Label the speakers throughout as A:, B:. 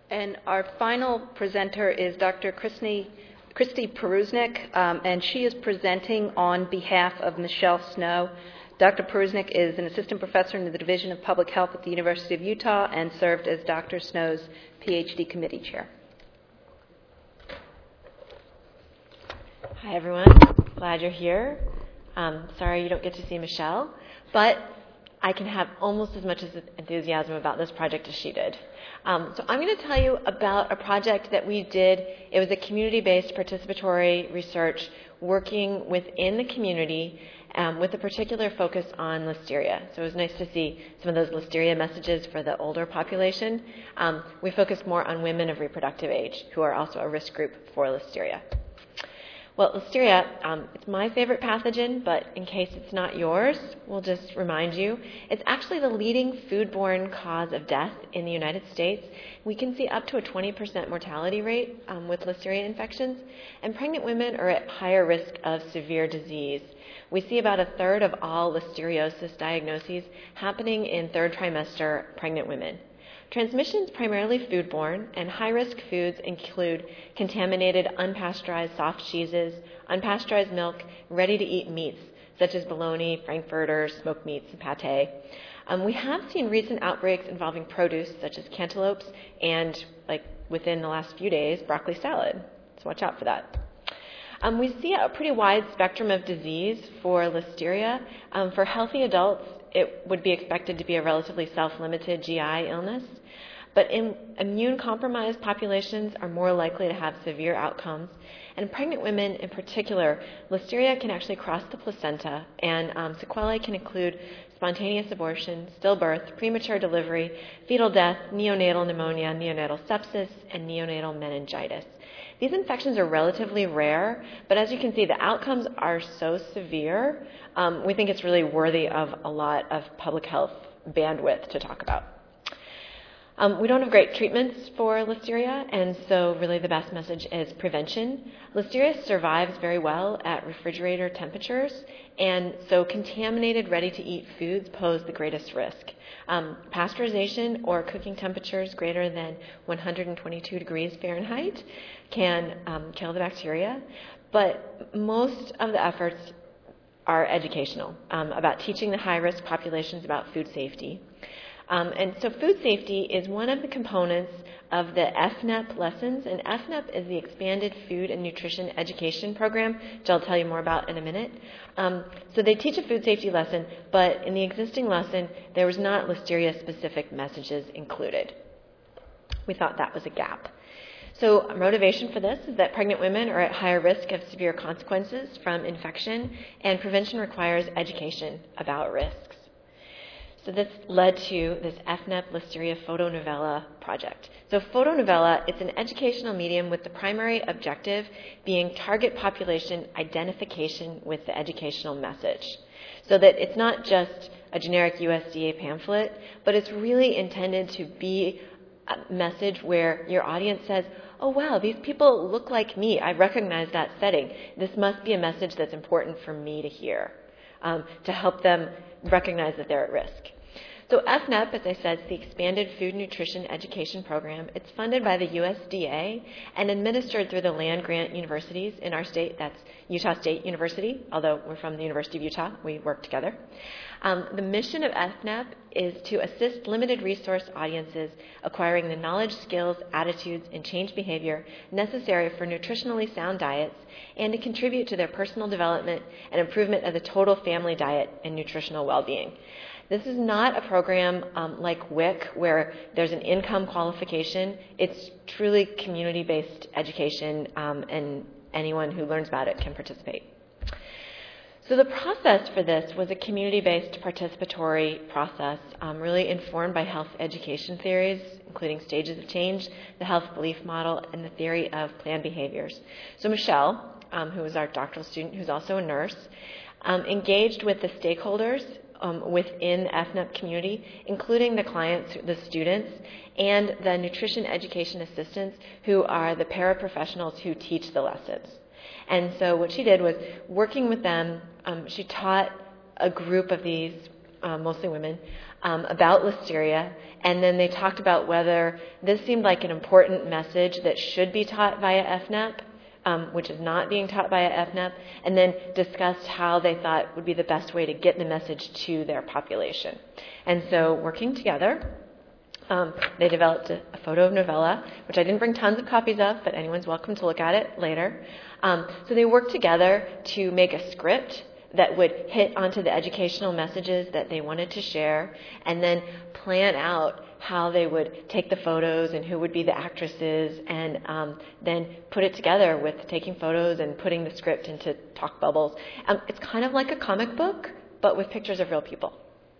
A: And our final presenter is Dr. Christy Perusnik, and she is presenting on behalf of Michelle Snow. Dr. Perusnik is an assistant professor in the Division of Public Health at the University of Utah and served as Dr. Snow's PhD committee chair.
B: Hi, everyone. Glad you're here. Sorry you don't get to see Michelle, but I can have almost as much enthusiasm about this project as she did. So I'm going to tell you about a project that we did. It was a community-based participatory research working within the community with a particular focus on listeria. So it was nice to see some of those listeria messages for the older population. We focused more on women of reproductive age who are also a risk group for listeria. Well, listeria, it's my favorite pathogen, but in case it's not yours, we'll just remind you, it's actually the leading foodborne cause of death in the United States. We can see up to a 20% mortality rate with listeria infections, and pregnant women are at higher risk of severe disease. We see about a third of all listeriosis diagnoses happening in third trimester pregnant women. Transmission is primarily foodborne, and high-risk foods include contaminated unpasteurized soft cheeses, unpasteurized milk, ready-to-eat meats, such as bologna, frankfurters, smoked meats, and pate. We have seen recent outbreaks involving produce, such as cantaloupes, and, within the last few days, broccoli salad. So watch out for that. We see a pretty wide spectrum of disease for listeria. For healthy adults, it would be expected to be a relatively self-limited GI illness. But in immune-compromised populations are more likely to have severe outcomes. And pregnant women in particular, listeria can actually cross the placenta, and sequelae can include spontaneous abortion, stillbirth, premature delivery, fetal death, neonatal pneumonia, neonatal sepsis, and neonatal meningitis. These infections are relatively rare, but as you can see, the outcomes are so severe, we think it's really worthy of a lot of public health bandwidth to talk about. We don't have great treatments for listeria, and so really the best message is prevention. Listeria survives very well at refrigerator temperatures, and so contaminated ready-to-eat foods pose the greatest risk. Pasteurization or cooking temperatures greater than 122 degrees Fahrenheit can kill the bacteria, but most of the efforts are educational, about teaching the high-risk populations about food safety. And so food safety is one of the components of the FNEP lessons, and FNEP is the Expanded Food and Nutrition Education Program, which I'll tell you more about in a minute. So they teach a food safety lesson, but in the existing lesson, there was not listeria-specific messages included. We thought that was a gap. So motivation for this is that pregnant women are at higher risk of severe consequences from infection, and prevention requires education about risks. So this led to this FNEP Listeria Photonovela project. So Photonovela, it's an educational medium with the primary objective being target population identification with the educational message. So that it's not just a generic USDA pamphlet, but it's really intended to be a message where your audience says, oh wow, these people look like me. I recognize that setting. This must be a message that's important for me to hear, to help them recognize that they're at risk. So FNEP, as I said, is the Expanded Food Nutrition Education Program. It's funded by the USDA and administered through the land-grant universities in our state. That's Utah State University, although we're from the University of Utah. We work together. The mission of FNEP is to assist limited resource audiences acquiring the knowledge, skills, attitudes, and change behavior necessary for nutritionally sound diets and to contribute to their personal development and improvement of the total family diet and nutritional well-being. This is not a program like WIC where there's an income qualification. It's truly community-based education, and anyone who learns about it can participate. So the process for this was a community-based participatory process, really informed by health education theories, including stages of change, the health belief model, and the theory of planned behaviors. So Michelle, who is our doctoral student, who's also a nurse, engaged with the stakeholders within the FNEP community, including the clients, the students, and the nutrition education assistants who are the paraprofessionals who teach the lessons. And so what she did was, working with them, she taught a group of these, mostly women, about Listeria, and then they talked about whether this seemed like an important message that should be taught via FNEP, which is not being taught via FNEP, and then discussed how they thought would be the best way to get the message to their population. And so working together, they developed a photo novella, which I didn't bring tons of copies of, but anyone's welcome to look at it later. So they worked together to make a script that would hit onto the educational messages that they wanted to share, and then plan out how they would take the photos and who would be the actresses, and then put it together with taking photos and putting the script into talk bubbles. It's kind of like a comic book, but with pictures of real people.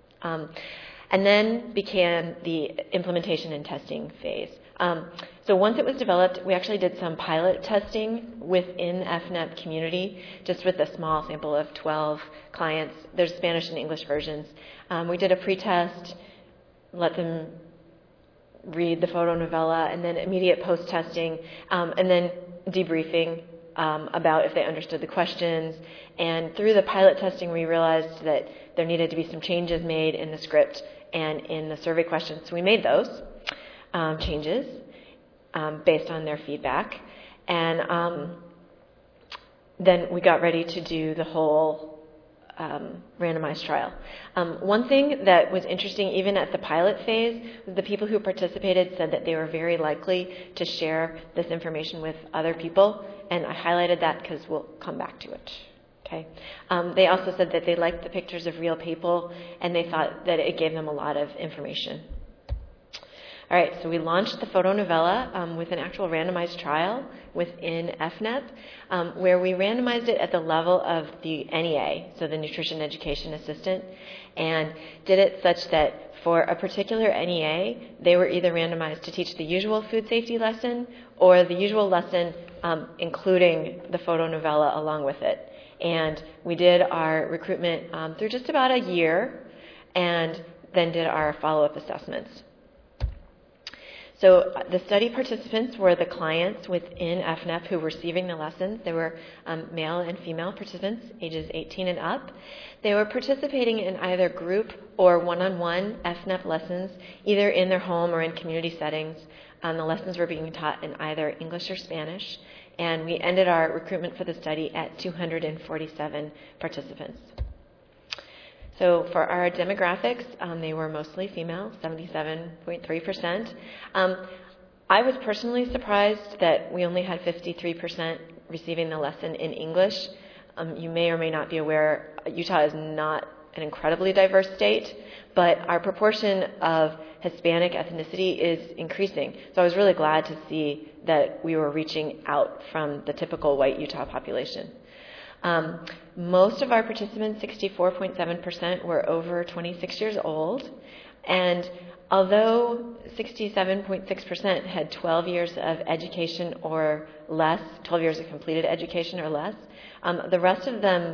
B: And then began the implementation and testing phase. So once it was developed, we actually did some pilot testing within the FNEP community, just with a small sample of 12 clients. There's Spanish and English versions. We did a pre-test, let them read the photo novella, and then immediate post-testing, and then debriefing about if they understood the questions. And through the pilot testing, we realized that there needed to be some changes made in the script and in the survey questions. So we made those changes based on their feedback. And then we got ready to do the whole randomized trial. One thing that was interesting, even at the pilot phase, was the people who participated said that they were very likely to share this information with other people. And I highlighted that because we'll come back to it. Okay. They also said that they liked the pictures of real people, and they thought that it gave them a lot of information. All right, so we launched the photo novella with an actual randomized trial within FNEP, where we randomized it at the level of the NEA, so the Nutrition Education Assistant, and did it such that for a particular NEA, they were either randomized to teach the usual food safety lesson or the usual lesson including the photo novella along with it. And we did our recruitment through just about a year, and then did our follow-up assessments. So the study participants were the clients within FNEP who were receiving the lessons. They were male and female participants, ages 18 and up. They were participating in either group or one-on-one FNEP lessons, either in their home or in community settings. The lessons were being taught in either English or Spanish. And we ended our recruitment for the study at 247 participants. So for our demographics, they were mostly female, 77.3%. I was personally surprised that we only had 53% receiving the lesson in English. You may or may not be aware, Utah is not an incredibly diverse state, but our proportion of Hispanic ethnicity is increasing. So I was really glad to see that we were reaching out from the typical white Utah population. Most of our participants, 64.7%, were over 26 years old. And although 67.6% had 12 years of education or less, 12 years of completed education or less, the rest of them,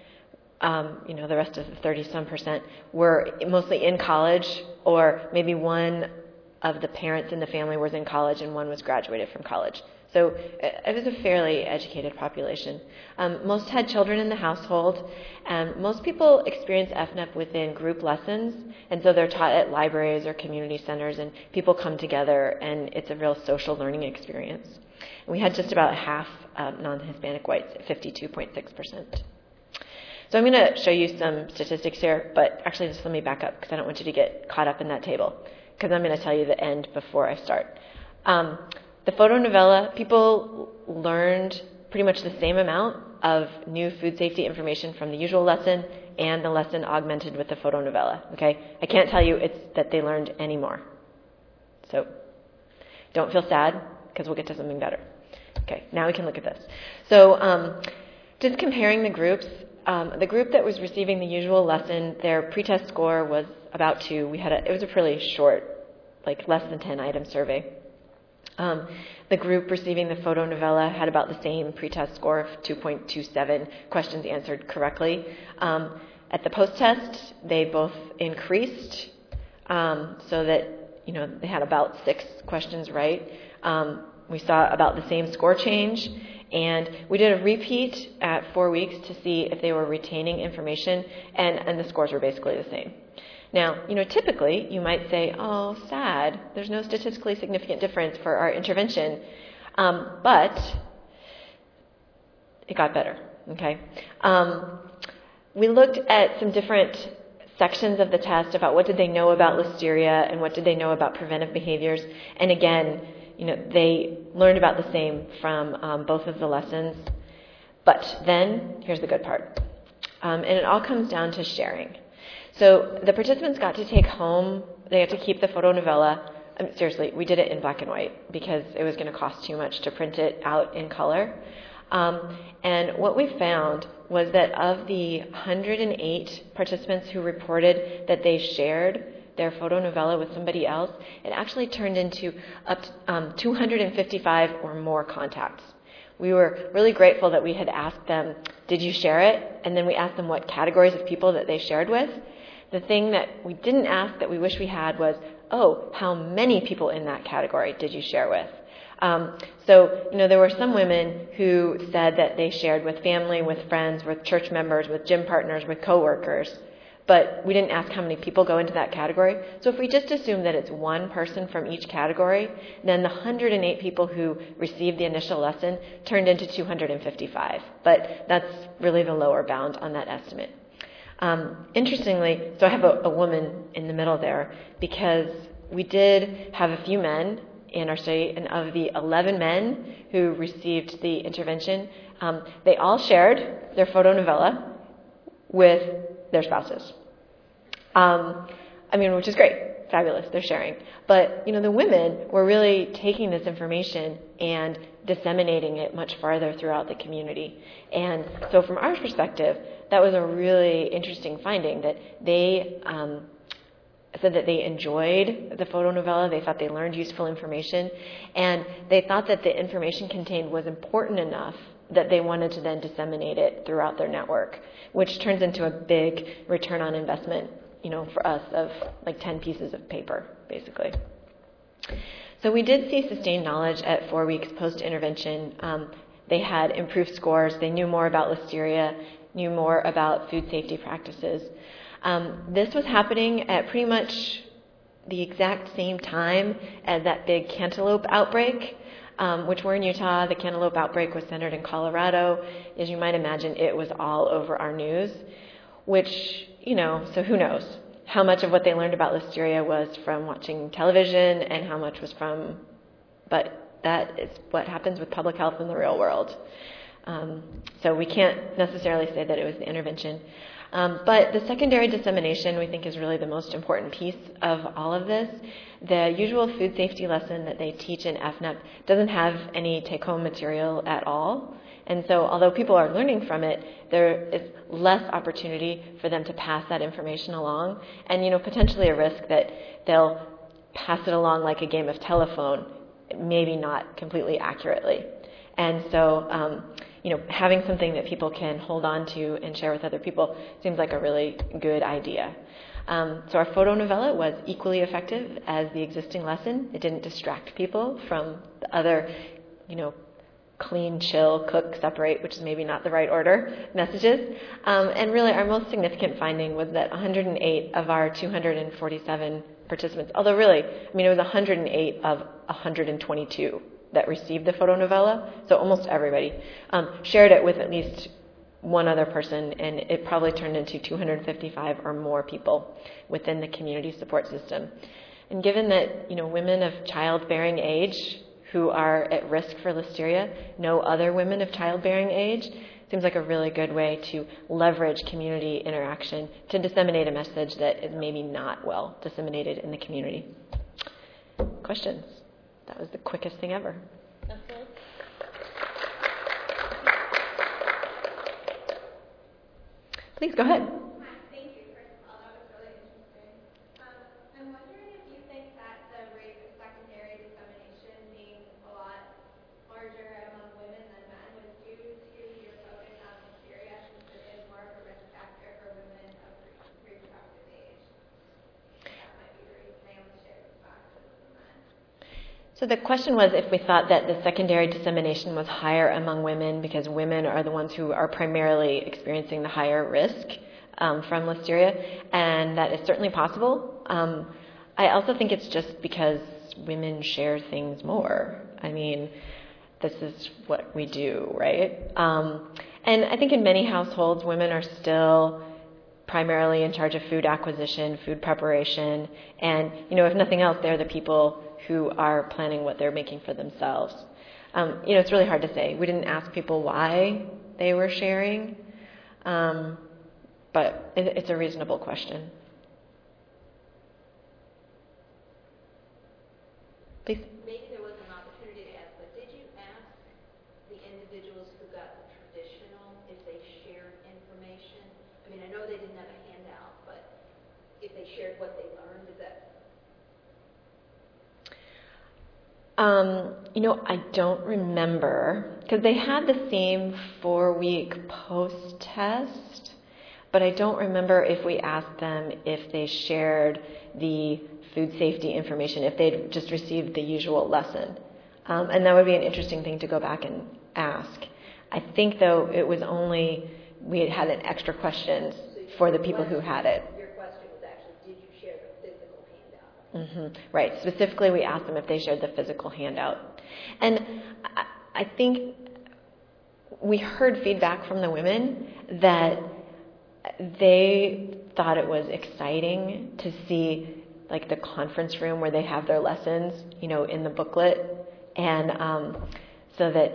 B: the rest of the 30-some% were mostly in college, or maybe one of the parents in the family was in college and one was graduated from college. So it was a fairly educated population. Most had children in the household, and most people experience FNEP within group lessons, and so they're taught at libraries or community centers, and people come together, and it's a real social learning experience. And we had just about half non-Hispanic whites, 52.6%. So I'm going to show you some statistics here, but actually just let me back up because I don't want you to get caught up in that table, because I'm going to tell you the end before I start. The photo novella, people learned pretty much the same amount of new food safety information from the usual lesson and the lesson augmented with the photo novella. Okay, I can't tell you it's that they learned any more. So don't feel sad, because we'll get to something better. Okay, now we can look at this. So just comparing the groups, the group that was receiving the usual lesson, their pretest score was about 2. It was a pretty short, like less than 10 item survey. The group receiving the photo novella had about the same pretest score of 2.27 questions answered correctly. At the post-test, they both increased so that they had about 6 questions right. We saw about the same score change, and we did a repeat at 4 weeks to see if they were retaining information, and the scores were basically the same. Now, typically you might say, oh, sad, there's no statistically significant difference for our intervention, but it got better, okay? We looked at some different sections of the test about what did they know about listeria and what did they know about preventive behaviors. And again, they learned about the same from both of the lessons. But then, here's the good part. And it all comes down to sharing. So the participants got to take home, they got to keep the photonovela. Seriously, we did it in black and white because it was going to cost too much to print it out in color. And what we found was that of the 108 participants who reported that they shared their photonovela with somebody else, it actually turned into up to 255 or more contacts. We were really grateful that we had asked them, did you share it? And then we asked them what categories of people that they shared with. The thing that we didn't ask that we wish we had was, how many people in that category did you share with? So there were some women who said that they shared with family, with friends, with church members, with gym partners, with coworkers. But we didn't ask how many people go into that category. So if we just assume that it's one person from each category, then the 108 people who received the initial lesson turned into 255. But that's really the lower bound on that estimate. Interestingly, so I have a woman in the middle there because we did have a few men in our study, and of the 11 men who received the intervention, they all shared their photonovela with their spouses. Which is great. Fabulous. They're sharing. But, the women were really taking this information and disseminating it much farther throughout the community. And so from our perspective, that was a really interesting finding that they said that they enjoyed the photonovela. They thought they learned useful information. And they thought that the information contained was important enough that they wanted to then disseminate it throughout their network, which turns into a big return on investment, for us of like 10 pieces of paper, basically. So we did see sustained knowledge at 4 weeks post-intervention. They had improved scores. They knew more about listeria, knew more about food safety practices. This was happening at pretty much the exact same time as that big cantaloupe outbreak, which were in Utah. The cantaloupe outbreak was centered in Colorado. As you might imagine, it was all over our news, which, so who knows how much of what they learned about listeria was from watching television and how much was from, but that is what happens with public health in the real world. So we can't necessarily say that it was the intervention. But the secondary dissemination, we think, is really the most important piece of all of this. The usual food safety lesson that they teach in FNEP doesn't have any take-home material at all. And so although people are learning from it, there is less opportunity for them to pass that information along. And, potentially a risk that they'll pass it along like a game of telephone, maybe not completely accurately. And so, having something that people can hold on to and share with other people seems like a really good idea. So our photonovela was equally effective as the existing lesson. It didn't distract people from the other, clean, chill, cook, separate, which is maybe not the right order, messages. And really our most significant finding was that 108 of our 247 participants, although really, it was 108 of 122 that received the photonovela, so almost everybody, shared it with at least one other person, and it probably turned into 255 or more people within the community support system. And given that, women of childbearing age who are at risk for listeria know other women of childbearing age, seems like a really good way to leverage community interaction to disseminate a message that is maybe not well disseminated in the community. Questions? That was the quickest thing ever. Please go ahead.
C: Thank you. First of all, that was really interesting. I'm wondering if you think that the rate of secondary dissemination being a lot larger among women than men was due to your focus on listeria, since it is more of a risk factor for women of reproductive age. That might be the reason they only share with spouses than men.
B: So the question was if we thought that the secondary dissemination was higher among women because women are the ones who are primarily experiencing the higher risk from listeria, and that is certainly possible. I also think it's just because women share things more. I mean, this is what we do, right? And I think in many households, women are still primarily in charge of food acquisition, food preparation, and, if nothing else, they're the people who are planning what they're making for themselves. It's really hard to say. We didn't ask people why they were sharing, but it's a reasonable question. Please.
D: Maybe there was an opportunity to ask, but did you ask the individuals who got the traditional if they shared information? I mean, I know they didn't have a handout, but if they shared what they learned, is that?
B: I don't remember, because they had the same 4-week post-test, but I don't remember if we asked them if they shared the food safety information, if they'd just received the usual lesson. And that would be an interesting thing to go back and ask. I think, though, it was only, we had an extra question for the people who had it.
D: Your question was actually, did you share the physical handout?
B: Right. Specifically, we asked them if they shared the physical handout. And I think we heard feedback from the women that they thought it was exciting to see like the conference room where they have their lessons, in the booklet. And so that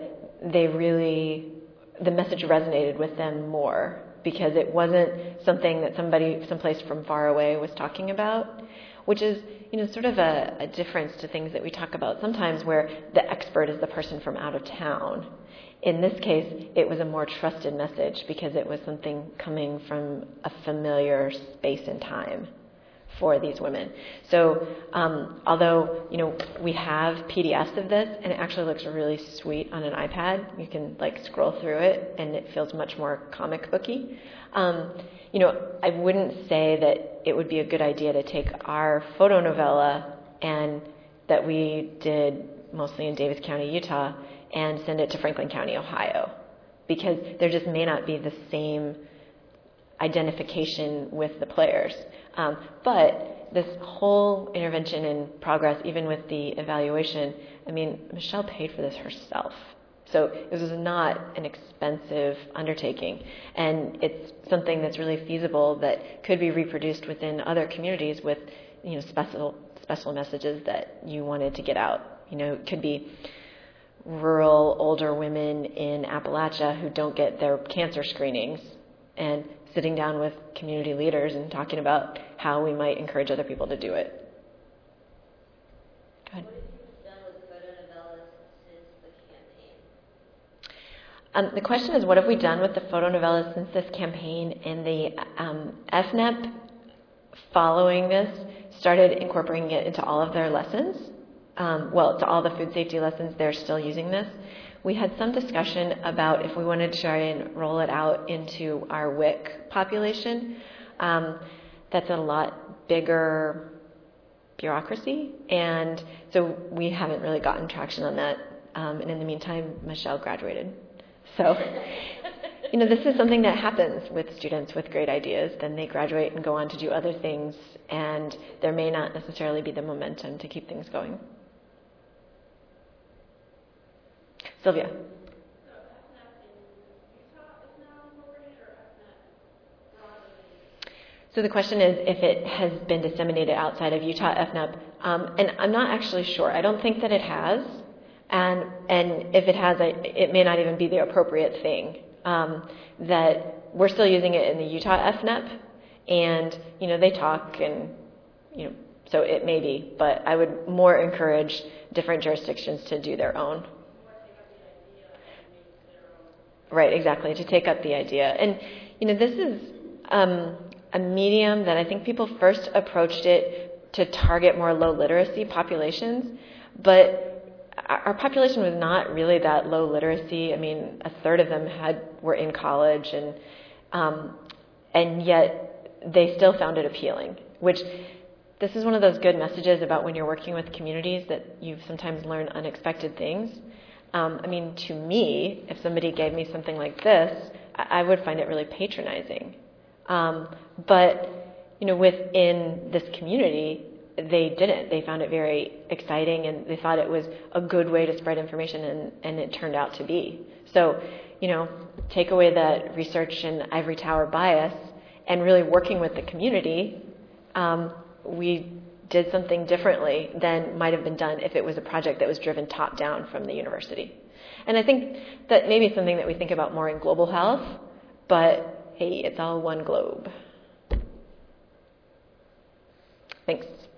B: the message resonated with them more because it wasn't something that somebody someplace from far away was talking about, which is, sort of a difference to things that we talk about sometimes where the expert is the person from out of town. In this case, it was a more trusted message because it was something coming from a familiar space and time for these women. So although, we have PDFs of this, and it actually looks really sweet on an iPad. You can scroll through it, and it feels much more comic booky. I wouldn't say that it would be a good idea to take our photonovella and that we did mostly in Davis County, Utah, and send it to Franklin County, Ohio, because there just may not be the same identification with the players. But this whole intervention in progress, even with the evaluation, Michelle paid for this herself. So this is not an expensive undertaking. And it's something that's really feasible that could be reproduced within other communities with, special messages that you wanted to get out. It could be rural older women in Appalachia who don't get their cancer screenings and sitting down with community leaders and talking about how we might encourage other people to do it. Go ahead.
D: What have you done with photonovellas since the campaign?
B: The question is, what have we done with the photonovellas since this campaign? And the FNEP, following this, started incorporating it into all of their lessons. To all the food safety lessons, they're still using this. We had some discussion about if we wanted to try and roll it out into our WIC population. That's a lot bigger bureaucracy, and so we haven't really gotten traction on that. And in the meantime, Michelle graduated. So, this is something that happens with students with great ideas. Then they graduate and go on to do other things, and there may not necessarily be the momentum to keep things going. Sylvia.
C: So FNAP in Utah is now incorporated, or FNAP broadly?
B: So the question is if it has been disseminated outside of Utah FNAP, and I'm not actually sure. I don't think that it has, and if it has, it may not even be the appropriate thing. That we're still using it in the Utah FNAP, and they talk, and so it may be, but I would more encourage different jurisdictions to do their own. Right, exactly, to take up the idea. And, this is a medium that I think people first approached it to target more low literacy populations, but our population was not really that low literacy. A third of them were in college, and yet they still found it appealing, which this is one of those good messages about when you're working with communities that you sometimes learn unexpected things. To me, if somebody gave me something like this, I would find it really patronizing. But, within this community, they didn't. They found it very exciting, and they thought it was a good way to spread information, and it turned out to be. So, take away that research and ivory tower bias, and really working with the community, we did something differently than might have been done if it was a project that was driven top down from the university. And I think that maybe it's something that we think about more in global health, but hey, it's all one globe. Thanks.